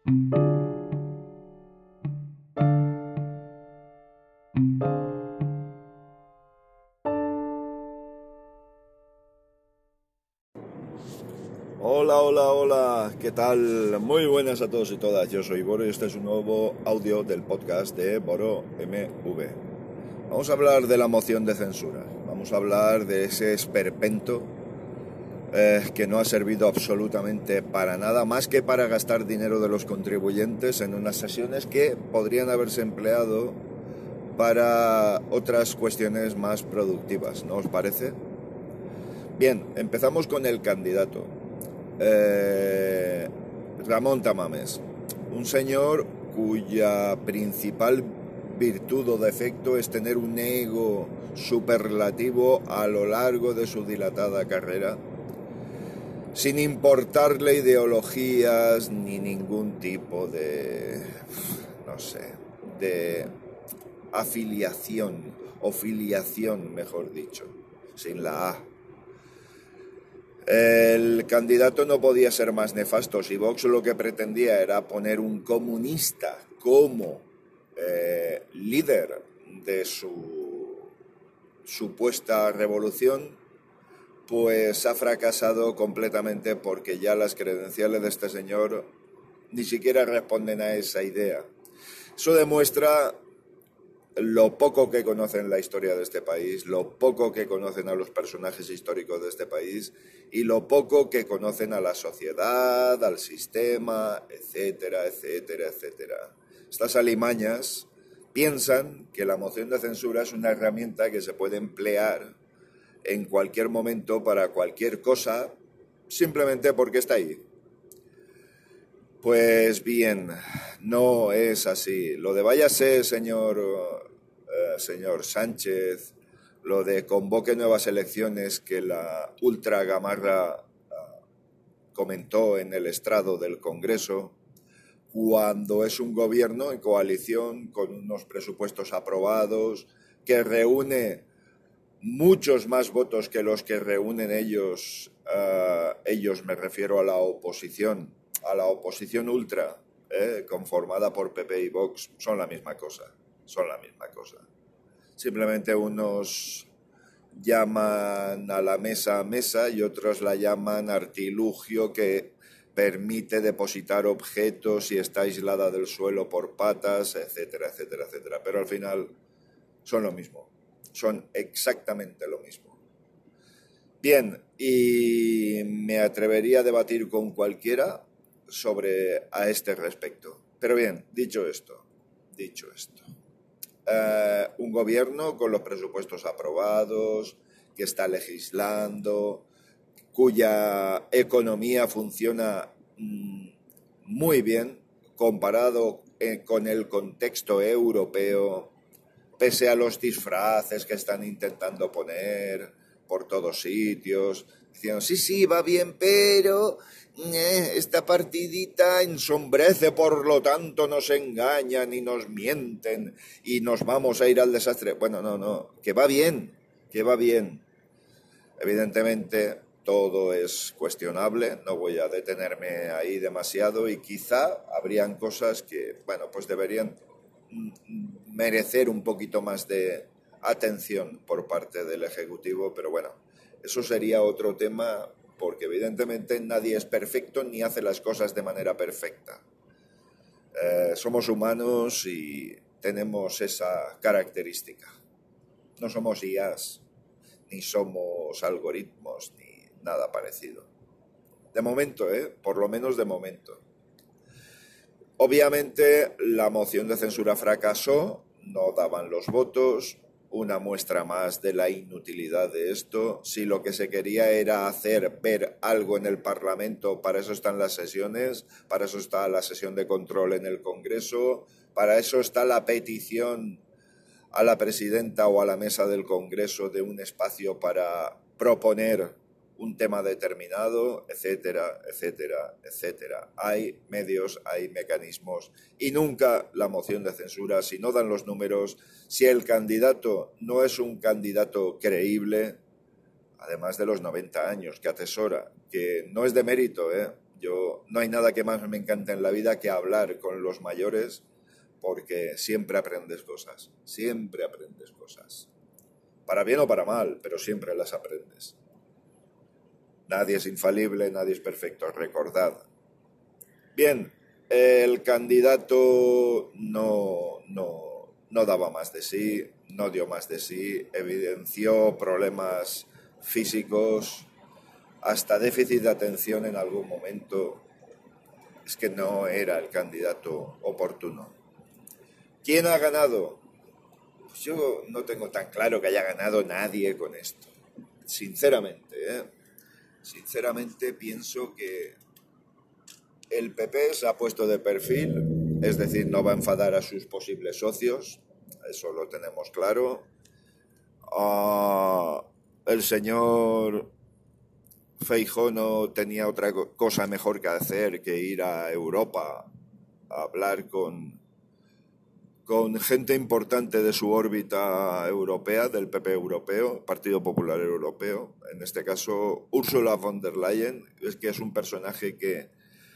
Hola, hola, hola, ¿qué tal? Muy buenas a todos y todas, yo soy Boro y este es un nuevo audio del podcast de Boro MV. Vamos a hablar de la moción de censura, vamos a hablar de ese esperpento que no ha servido absolutamente para nada, más que para gastar dinero de los contribuyentes en unas sesiones que podrían haberse empleado para otras cuestiones más productivas, ¿no os parece? Bien, empezamos con el candidato. Ramón Tamames, un señor cuya principal virtud o defecto es tener un ego superlativo a lo largo de su dilatada carrera, sin importarle ideologías ni ningún tipo de, no sé, de afiliación o filiación, mejor dicho, sin la A. El candidato no podía ser más nefasto. Si Vox lo que pretendía era poner un comunista como líder de su supuesta revolución, pues ha fracasado completamente, porque ya las credenciales de este señor ni siquiera responden a esa idea. Eso demuestra lo poco que conocen la historia de este país, lo poco que conocen a los personajes históricos de este país y lo poco que conocen a la sociedad, al sistema, etcétera, etcétera, etcétera. Estas alimañas piensan que la moción de censura es una herramienta que se puede emplear en cualquier momento para cualquier cosa, simplemente porque está ahí. Pues bien, no es así. Lo de váyase, señor Sánchez, lo de convoque nuevas elecciones que la ultra gamarra comentó en el estrado del Congreso, cuando es un gobierno en coalición con unos presupuestos aprobados que reúne muchos más votos que los que reúnen ellos, me refiero a la oposición ultra, conformada por PP y Vox, son la misma cosa. Simplemente unos llaman a la mesa y otros la llaman artilugio que permite depositar objetos y está aislada del suelo por patas, etcétera, etcétera, etcétera. Pero al final son lo mismo, son exactamente lo mismo. Bien, y me atrevería a debatir con cualquiera a este respecto. Pero bien, dicho esto, un gobierno con los presupuestos aprobados, que está legislando, cuya economía funciona muy bien comparado con el contexto europeo, pese a los disfraces que están intentando poner por todos sitios, diciendo, sí, va bien, pero esta partidita ensombrece, por lo tanto nos engañan y nos mienten y nos vamos a ir al desastre. Bueno, no, que va bien. Evidentemente todo es cuestionable, no voy a detenerme ahí demasiado, y quizá habrían cosas que, pues deberían merecer un poquito más de atención por parte del Ejecutivo, pero bueno, eso sería otro tema, porque evidentemente nadie es perfecto ni hace las cosas de manera perfecta. Somos humanos y tenemos esa característica. No somos IAs, ni somos algoritmos, ni nada parecido. De momento, por lo menos de momento. Obviamente la moción de censura fracasó, no daban los votos, una muestra más de la inutilidad de esto. Si lo que se quería era hacer ver algo en el Parlamento, para eso están las sesiones, para eso está la sesión de control en el Congreso, para eso está la petición a la presidenta o a la mesa del Congreso de un espacio para proponer un tema determinado, etcétera, etcétera, etcétera. Hay medios, hay mecanismos, y nunca la moción de censura, si no dan los números, si el candidato no es un candidato creíble, además de los 90 años que atesora, que no es de mérito, Yo no hay nada que más me encante en la vida que hablar con los mayores, porque siempre aprendes cosas, siempre aprendes cosas. Para bien o para mal, pero siempre las aprendes. Nadie es infalible, nadie es perfecto, recordad. Bien, el candidato no daba más de sí, no dio más de sí, evidenció problemas físicos, hasta déficit de atención en algún momento. Es que no era el candidato oportuno. ¿Quién ha ganado? Pues yo no tengo tan claro que haya ganado nadie con esto. Sinceramente, Sinceramente pienso que el PP se ha puesto de perfil, es decir, no va a enfadar a sus posibles socios, eso lo tenemos claro. El señor Feijóo no tenía otra cosa mejor que hacer que ir a Europa a hablar con gente importante de su órbita europea, del PP europeo, Partido Popular Europeo, en este caso Ursula von der Leyen, que es un personaje que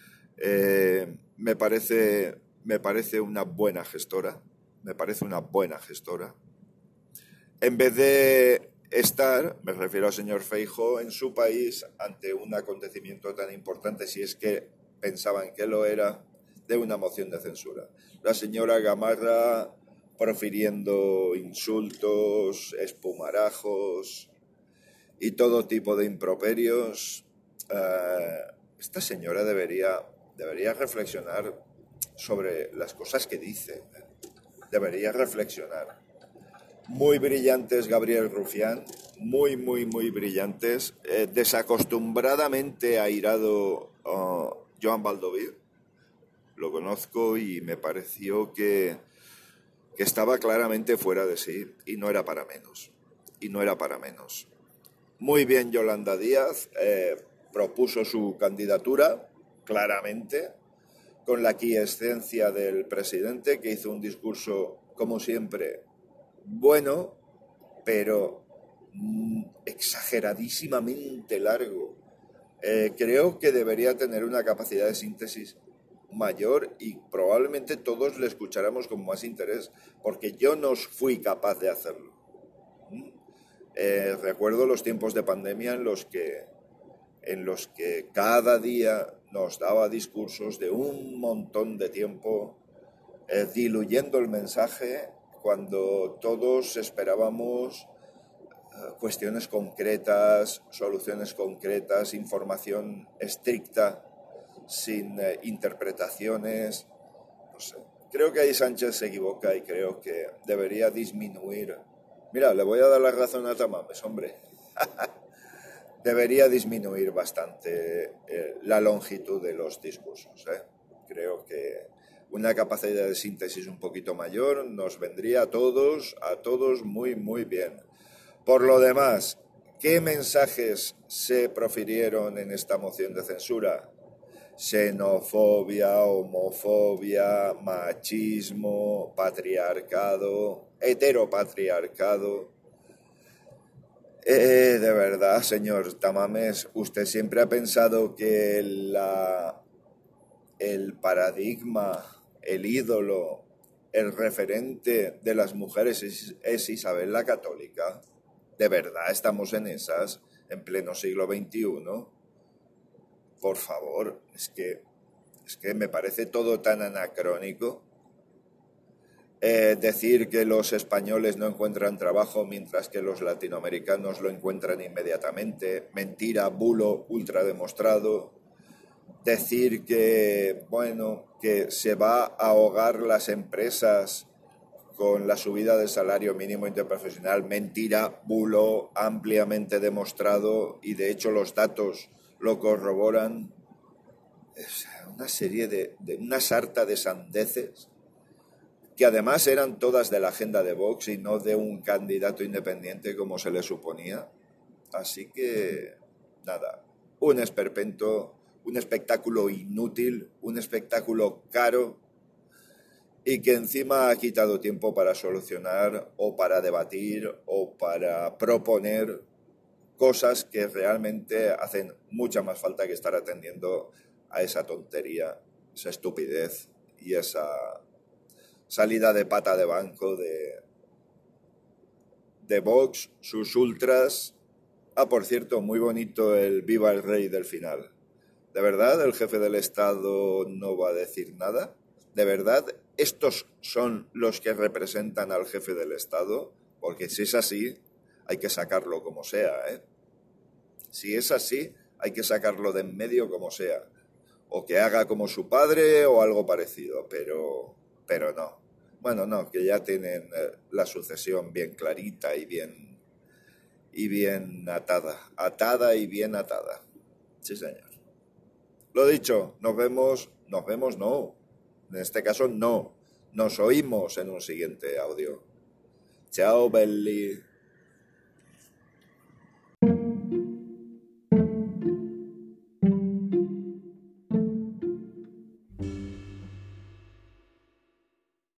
me parece una buena gestora, En vez de estar, me refiero al señor Feijóo, en su país ante un acontecimiento tan importante, si es que pensaban que lo era, de una moción de censura. La señora Gamarra profiriendo insultos, espumarajos y todo tipo de improperios. Esta señora debería reflexionar sobre las cosas que dice. Debería reflexionar. Muy brillantes Gabriel Rufián, muy brillantes. Desacostumbradamente airado Joan Baldoví. Lo conozco y me pareció que estaba claramente fuera de sí y no era para menos. Muy bien Yolanda Díaz, propuso su candidatura claramente, con la aquiescencia del presidente, que hizo un discurso, como siempre, bueno, pero exageradísimamente largo. Creo que debería tener una capacidad de síntesis mayor y probablemente todos le escucháramos con más interés, porque yo no fui capaz de hacerlo. Recuerdo los tiempos de pandemia en los que cada día nos daba discursos de un montón de tiempo, diluyendo el mensaje cuando todos esperábamos cuestiones concretas, soluciones concretas, información estricta, sin interpretaciones. No sé. Creo que ahí Sánchez se equivoca y creo que debería disminuir. Mira, le voy a dar la razón a Tamames, hombre. Debería disminuir bastante la longitud de los discursos. Creo que una capacidad de síntesis un poquito mayor nos vendría a todos muy bien. Por lo demás, ¿qué mensajes se profirieron en esta moción de censura? Xenofobia, homofobia, machismo, patriarcado, heteropatriarcado. De verdad, señor Tamames, ¿usted siempre ha pensado que el paradigma, el ídolo, el referente de las mujeres es Isabel la Católica? ¿De verdad estamos en esas, en pleno siglo XXI? Por favor, es que me parece todo tan anacrónico. Decir que los españoles no encuentran trabajo mientras que los latinoamericanos lo encuentran inmediatamente. Mentira, bulo, ultra demostrado. Decir que, que se va a ahogar las empresas con la subida del salario mínimo interprofesional. Mentira, bulo, ampliamente demostrado, y de hecho los datos lo corroboran. Es una serie de una sarta de sandeces que además eran todas de la agenda de Vox y no de un candidato independiente como se le suponía. Así que, nada, un esperpento, un espectáculo inútil, un espectáculo caro y que encima ha quitado tiempo para solucionar o para debatir o para proponer cosas que realmente hacen mucha más falta que estar atendiendo a esa tontería, esa estupidez y esa salida de pata de banco de Vox, sus ultras. Ah, por cierto, muy bonito el Viva el Rey del final. ¿De verdad el jefe del Estado no va a decir nada? ¿De verdad estos son los que representan al jefe del Estado? Porque si es así, hay que sacarlo como sea, ¿eh? Si es así, hay que sacarlo de en medio como sea. O que haga como su padre o algo parecido, pero no. Bueno, no, que ya tienen la sucesión bien clarita y bien atada y bien atada. Sí, señor. Lo dicho, nos vemos no. En este caso no. Nos oímos en un siguiente audio. Chao, Belly.